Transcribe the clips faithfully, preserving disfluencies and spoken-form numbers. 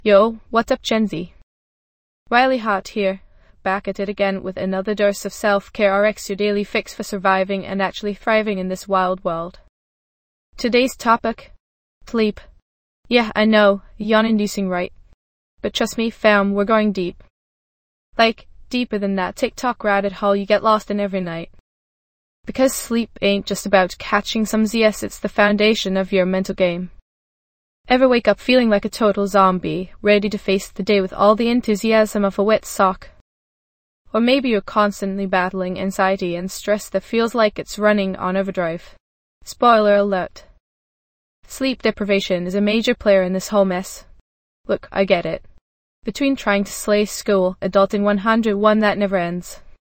Yo, what's up, Gen Z? Riley Hot here, back at it again with another dose of self-care R X, your daily fix for surviving and actually thriving in this wild world. Today's topic: sleep. Yeah, I know, yawn-inducing, right? But trust me, fam, we're going deep. Like, deeper than that TikTok rabbit hole you get lost in every night. Because sleep ain't just about catching some Z S, it's the foundation of your mental game. Ever wake up feeling like a total zombie, ready to face the day with all the enthusiasm of a wet sock? Or maybe you're constantly battling anxiety and stress that feels like it's running on overdrive. Spoiler alert. Sleep deprivation is a major player in this whole mess. Look, I get it. Between trying to slay school, adulting one oh one that never ends,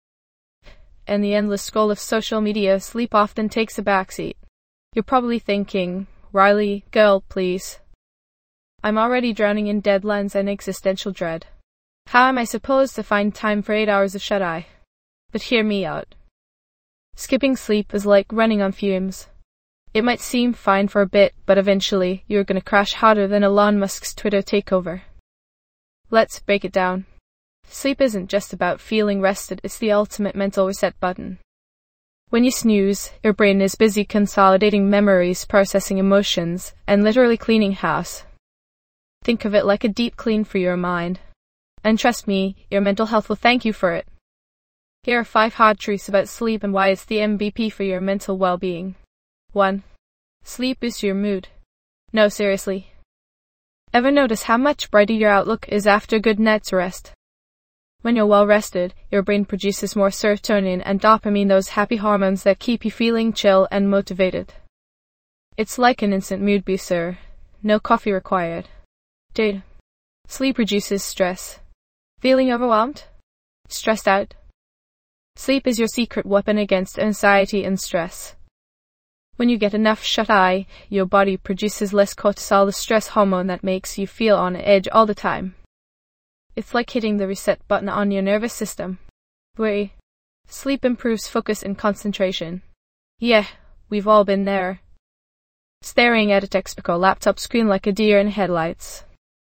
and the endless scroll of social media, sleep often takes a backseat. You're probably thinking, Riley, girl, please. I'm already drowning in deadlines and existential dread. How am I supposed to find time for eight hours of shut-eye? But hear me out. Skipping sleep is like running on fumes. It might seem fine for a bit, but eventually you're gonna crash harder than Elon Musk's Twitter takeover. Let's break it down. Sleep isn't just about feeling rested, it's the ultimate mental reset button. When you snooze, your brain is busy consolidating memories, processing emotions, and literally cleaning house. Think of it like a deep clean for your mind. And trust me, your mental health will thank you for it. Here are five hard truths about sleep and why it's the M V P for your mental well-being. one. Sleep boosts your mood. No, seriously. Ever notice how much brighter your outlook is after a good night's rest? When you're well rested, your brain produces more serotonin and dopamine, those happy hormones that keep you feeling chill and motivated. It's like an instant mood booster. No coffee required. two. Sleep reduces stress. Feeling overwhelmed? Stressed out? Sleep is your secret weapon against anxiety and stress. When you get enough shut-eye, your body produces less cortisol, the stress hormone that makes you feel on edge all the time. It's like hitting the reset button on your nervous system. three. Sleep improves focus and concentration. Yeah, we've all been there. Staring at a textbook or laptop screen like a deer in headlights.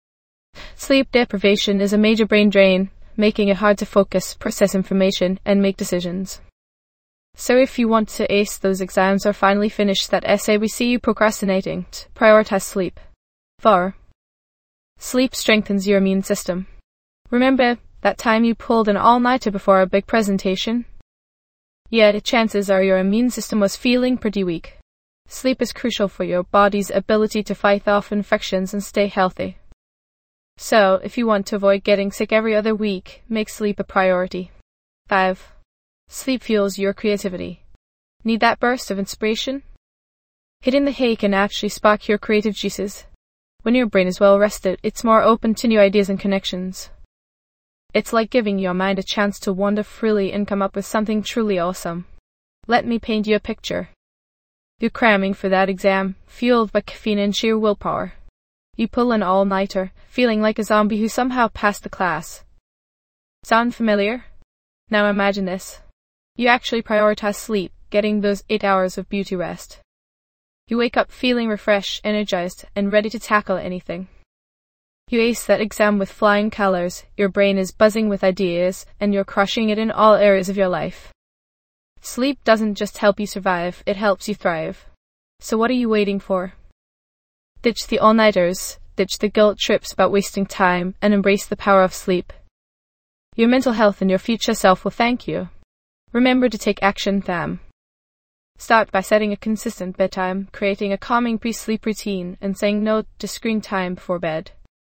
Sleep deprivation is a major brain drain, making it hard to focus, process information, and make decisions. So if you want to ace those exams or finally finish that essay we see you procrastinating, prioritize sleep. four. Sleep strengthens your immune system. Remember that time you pulled an all-nighter before a big presentation? Yeah, the chances are your immune system was feeling pretty weak. Sleep is crucial for your body's ability to fight off infections and stay healthy. So, if you want to avoid getting sick every other week, make sleep a priority. five. Sleep fuels your creativity. Need that burst of inspiration? Hitting the hay can actually spark your creative juices. When your brain is well rested, it's more open to new ideas and connections. It's like giving your mind a chance to wander freely and come up with something truly awesome. Let me paint you a picture. You're cramming for that exam, fueled by caffeine and sheer willpower. You pull an all-nighter, feeling like a zombie who somehow passed the class. Sound familiar? Now imagine this. You actually prioritize sleep, getting those eight hours of beauty rest. You wake up feeling refreshed, energized, and ready to tackle anything. You ace that exam with flying colors, your brain is buzzing with ideas, and you're crushing it in all areas of your life. Sleep doesn't just help you survive, it helps you thrive. So what are you waiting for? Ditch the all-nighters, ditch the guilt trips about wasting time, and embrace the power of sleep. Your mental health and your future self will thank you. Remember to take action, fam. Start by setting a consistent bedtime, creating a calming pre-sleep routine, and saying no to screen time before bed.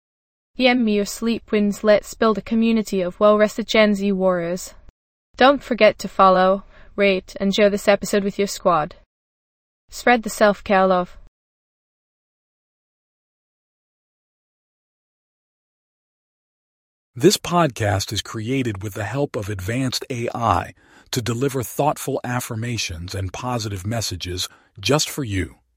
D M me your sleep wins. Let's build a community of well-rested Gen Z warriors. Don't forget to follow, rate, and share this episode with your squad. Spread the self-care love. This podcast is created with the help of advanced A I to deliver thoughtful affirmations and positive messages just for you.